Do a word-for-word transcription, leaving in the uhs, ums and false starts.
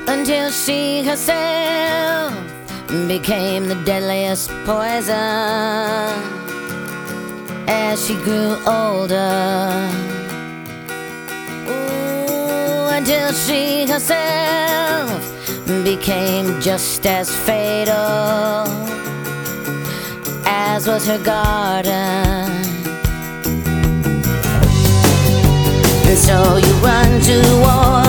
until she herself became the deadliest poison as she grew older. Ooh, until she herself became just as fatal as was her garden. And so you run to war